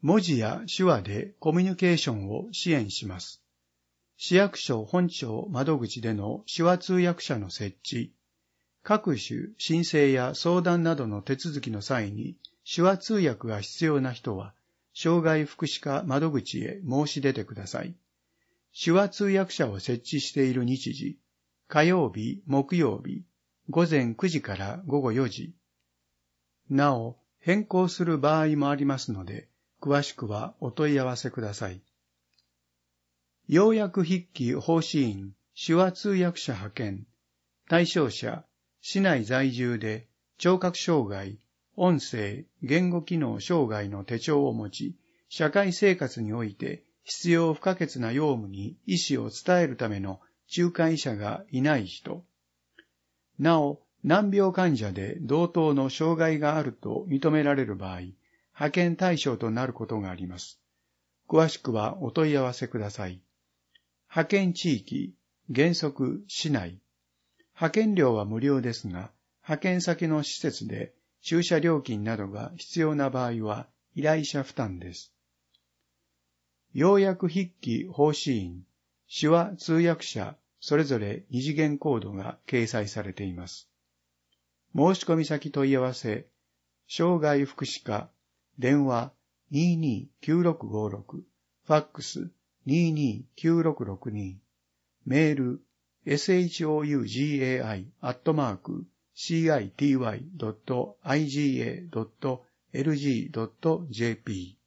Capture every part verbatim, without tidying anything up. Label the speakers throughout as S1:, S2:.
S1: 文字や手話でコミュニケーションを支援します。市役所本庁窓口での手話通訳者の設置、各種申請や相談などの手続きの際に手話通訳が必要な人は、障害福祉課窓口へ申し出てください。手話通訳者を設置している日時、火曜日、木曜日、午前くじから午後よじ。なお、変更する場合もありますので、詳しくはお問い合わせください。要約筆記奉仕員手話通訳者派遣、対象者、市内在住で聴覚障害、音声、言語機能障害の手帳を持ち、社会生活において必要不可欠な用務に意思を伝えるための仲介者がいない人。なお、難病患者で同等の障害があると認められる場合、派遣対象となることがあります。詳しくはお問い合わせください。派遣地域、原則市内。派遣料は無料ですが、派遣先の施設で駐車料金などが必要な場合は依頼者負担です。要約筆記奉仕員、手話通訳者、それぞれ二次元コードが掲載されています。申し込み先問い合わせ、障害福祉課、電話 にーにーきゅうろくごろく、ファックス にーにーきゅうろくろくに、メール エスエイチオーユージェーアイ アットマーク シーアイティーワイ ドット アイジーエー ドット エルジー ドット ジェーピ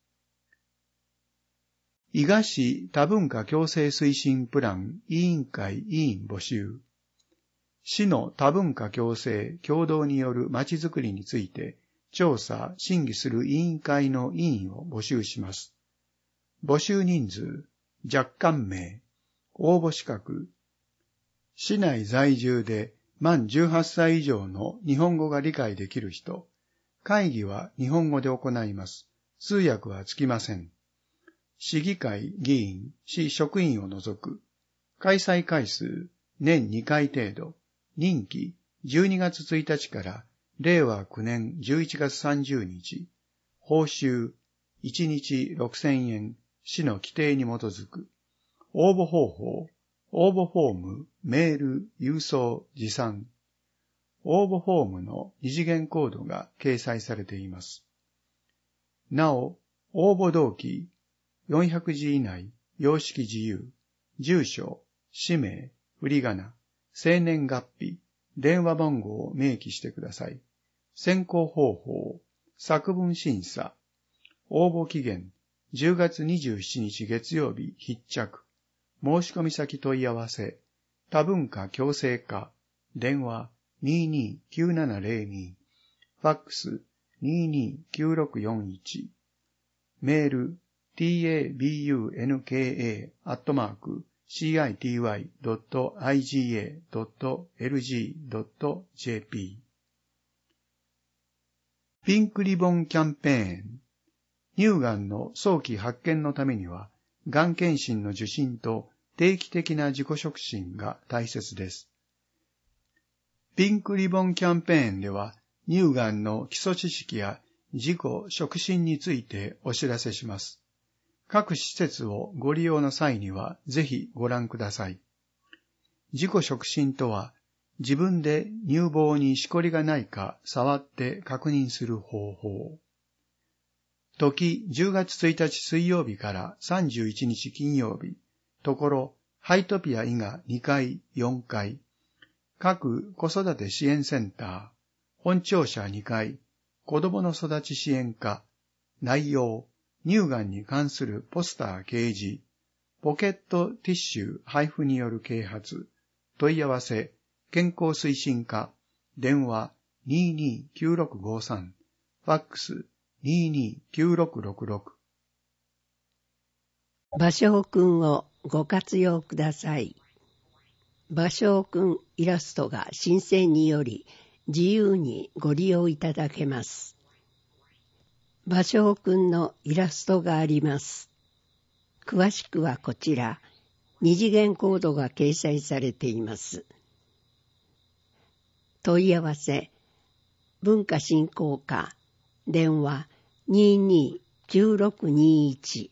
S1: ー 伊賀市多文化共生推進プラン委員会委員募集。市の多文化共生共同によるまちづくりについて調査・審議する委員会の委員を募集します。募集人数、若干名、応募資格、市内在住で満じゅうはっさい以上の日本語が理解できる人、会議は日本語で行います。通訳はつきません。市議会議員、市職員を除く。開催回数、年にかい程度。任期、じゅうにがつついたちかられいわきゅうねんじゅういちがつさんじゅうにち。報酬、いちにちろくせんえん、市の規定に基づく。応募方法、応募フォーム、メール、郵送、持参。応募フォームの二次元コードが掲載されています。なお、応募動機、よんひゃくじ以内、様式自由、住所、氏名、振り仮名、生年月日、電話番号を明記してください。選考方法、作文審査、応募期限、じゅうがつにじゅうしちにち月曜日必着。申し込み先問い合わせ、多文化共生課、電話 にーにーきゅうななぜろに、ファックス にーにーきゅうろくよんいち、メール タブンカ アットマーク シーアイティーワイ ドット アイジーエー ドット エルジー ドット ジェーピー。ピンクリボンキャンペーン。乳がんの早期発見のためには、がん検診の受診と定期的な自己触診が大切です。ピンクリボンキャンペーンでは、乳がんの基礎知識や自己触診についてお知らせします。各施設をご利用の際にはぜひご覧ください。自己触診とは、自分で乳房にしこりがないか触って確認する方法。時じゅうがつついたち水曜日からさんじゅういちにち金曜日、ところハイトピア伊賀にかい、よんかい、各子育て支援センター、本庁舎にかい、子どもの育ち支援課、内容、乳がんに関するポスター掲示、ポケットティッシュ配布による啓発、問い合わせ、健康推進課、電話 にーにーきゅうろくごさん、ファックス にーにーきゅうろくろくろく。
S2: 芭蕉くんをご活用ください。芭蕉くんイラストが申請により自由にご利用いただけます。芭蕉くんのイラストがあります。詳しくはこちら、二次元コードが掲載されています。問い合わせ、文化振興課、電話 にーにーきゅうろくにいち。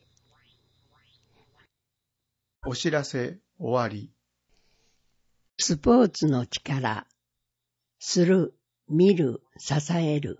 S1: お知らせ終わり。
S2: スポーツの力。する、見る、支える。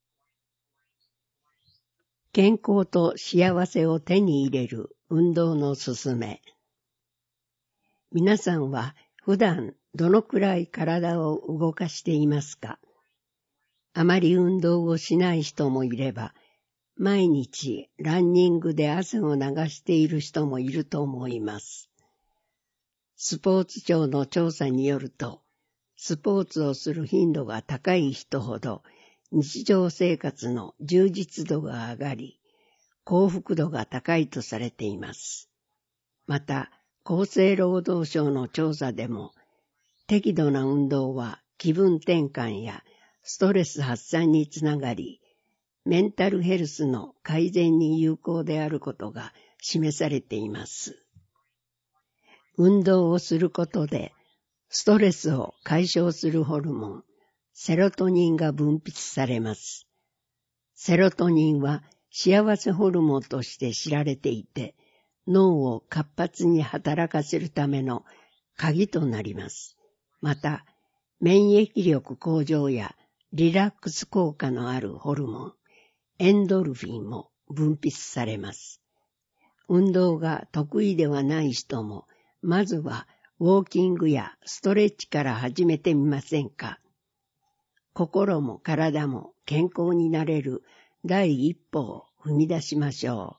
S2: 健康と幸せを手に入れる運動のすすめ。皆さんは普段どのくらい体を動かしていますか？あまり運動をしない人もいれば、毎日ランニングで汗を流している人もいると思います。スポーツ庁の調査によると、スポーツをする頻度が高い人ほど日常生活の充実度が上がり、幸福度が高いとされています。また、厚生労働省の調査でも、適度な運動は気分転換やストレス発散につながり、メンタルヘルスの改善に有効であることが示されています。運動をすることで、ストレスを解消するホルモン、セロトニンが分泌されます。セロトニンは幸せホルモンとして知られていて、脳を活発に働かせるための鍵となります。また、免疫力向上やリラックス効果のあるホルモン、エンドルフィンも分泌されます。運動が得意ではない人も、まずはウォーキングやストレッチから始めてみませんか？心も体も健康になれる第一歩を踏み出しましょう。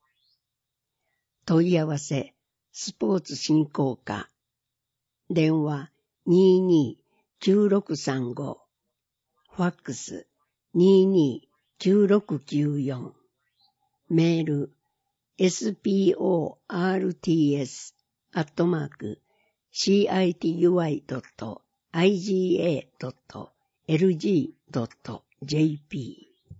S2: 問い合わせ、スポーツ振興課。電話 にーにーきゅうろくさんご。ファックス にーにーきゅうろくきゅうよん。メール エスピーオーアールティーエス アットマーク シーアイティーユーアイ ドット アイジーエー ドット エルジー ドット ジェーピー。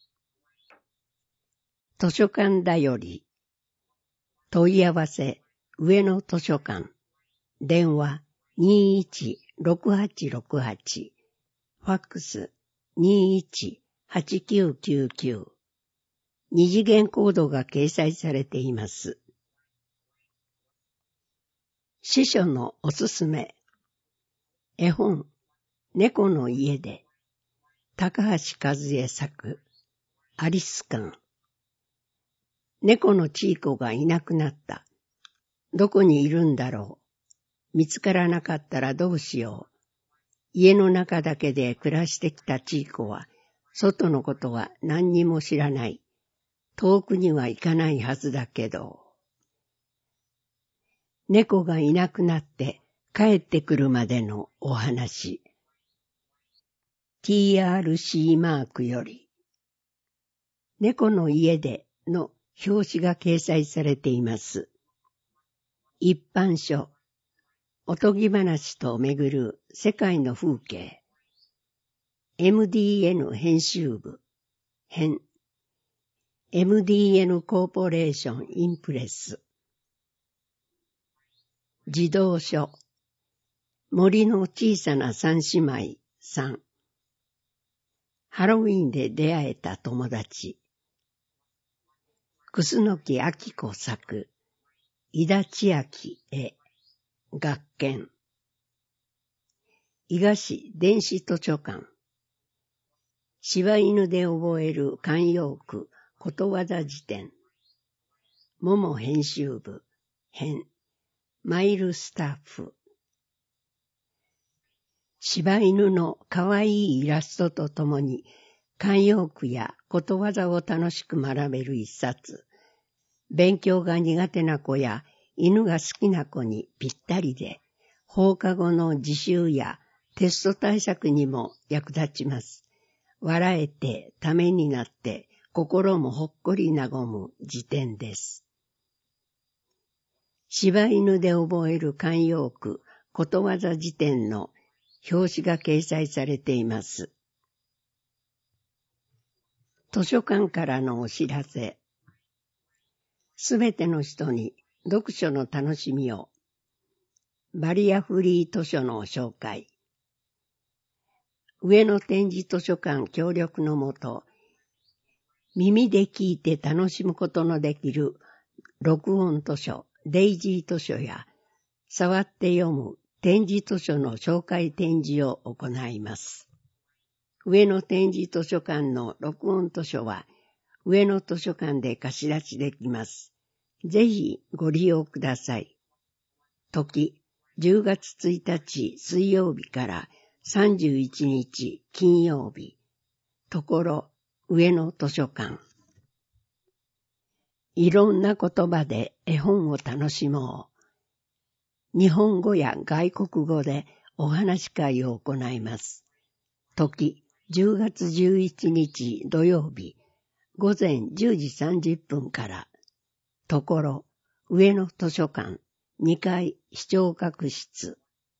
S2: 図書館だより。問い合わせ、上野図書館。電話 にーいちろくはちろくはち。ファックス にーいちはちきゅうきゅうきゅう。二次元コードが掲載されています。司書のおすすめ。絵本、猫の家で。高橋和恵作。アリス館。猫のチーコがいなくなった。どこにいるんだろう。見つからなかったらどうしよう。家の中だけで暮らしてきたチーコは、外のことは何にも知らない。遠くには行かないはずだけど。猫がいなくなって帰ってくるまでのお話。ティーアールシー マークより。猫の家での表紙が掲載されています。一般書。おとぎ話とめぐる世界の風景。エムディーエヌ 編集部。編。エムディーエヌ コーポレーションインプレス。児童書。森の小さな三姉妹さん。ハロウィンで出会えた友達。楠木明子作。井田千秋絵。学研。伊賀市電子図書館。柴犬で覚える慣用句ことわざ辞典。桃編集部編。マイルスタッフ。柴犬のかわいいイラストとともに慣用句やことわざを楽しく学べる一冊。勉強が苦手な子や犬が好きな子にぴったりで、放課後の自習やテスト対策にも役立ちます。笑えてためになって心もほっこり和む辞典です。柴犬で覚える慣用句ことわざ辞典の表紙が掲載されています。図書館からのお知らせ。すべての人に読書の楽しみを。バリアフリー図書の紹介。上野展示図書館協力のもと、 耳で聞いて楽しむことのできる録音図書、デイジー図書や、触って読む点字図書の紹介展示を行います。上野点字図書館の録音図書は、上野図書館で貸し出しできます。ぜひご利用ください。時、じゅうがつついたち水曜日からさんじゅういちにち金曜日。ところ、上野図書館。いろんな言葉で絵本を楽しもう。日本語や外国語でお話し会を行います。時、じゅうがつじゅういちにち土曜日、午前じゅうじさんじゅっぷんから、ところ、上野図書館にかい視聴覚室。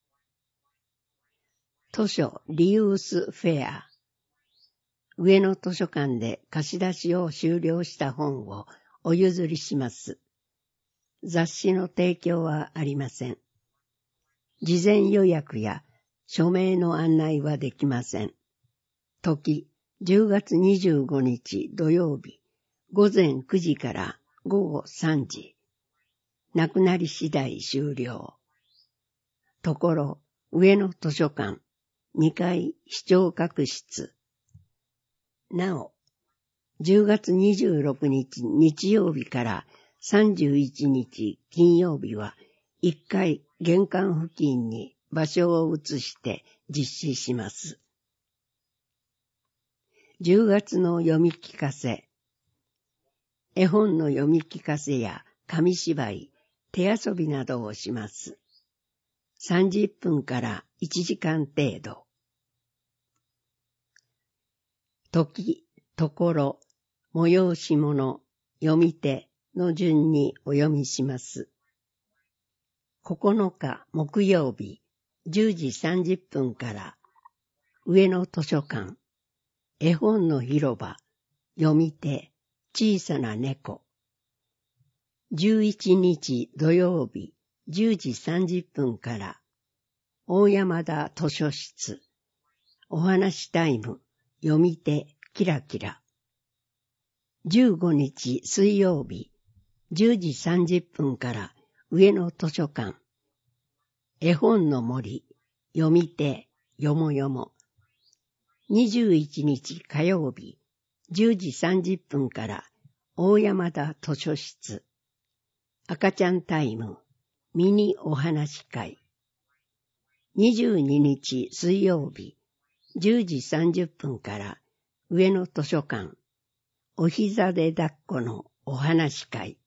S2: 図書リユースフェア。上野図書館で貸し出しを終了した本をお譲りします。雑誌の提供はありません。事前予約や署名の案内はできません。時、じゅうがつにじゅうごにち土曜日、午前くじからごごさんじ。なくなり次第終了。ところ、上野図書館にかい視聴覚室。なお、じゅうがつにじゅうろくにち日曜日からさんじゅういちにち金曜日はいっかい玄関付近に場所を移して実施します。じゅうがつの読み聞かせ。絵本の読み聞かせや紙芝居、手遊びなどをします。さんじゅっぷんからいちじかん程度。時、ところ、催し物、読み手の順にお読みします。ここのか木曜日、じゅうじさんじゅっぷんから、上野図書館、絵本の広場、読み手、小さな猫。じゅういちにち土曜日、じゅうじさんじゅっぷんから、大山田図書室、お話タイム、読み手、キラキラ。じゅうごにち水曜日、じゅうじさんじゅっぷんから、上野図書館、絵本の森、読み手、よもよも。にじゅういちにち火曜日、じゅうじさんじゅっぷんから、大山田図書室、赤ちゃんタイム、ミニお話会。にじゅうににち水曜日、じゅうじさんじゅっぷんから、上野図書館、お膝で抱っこのお話会。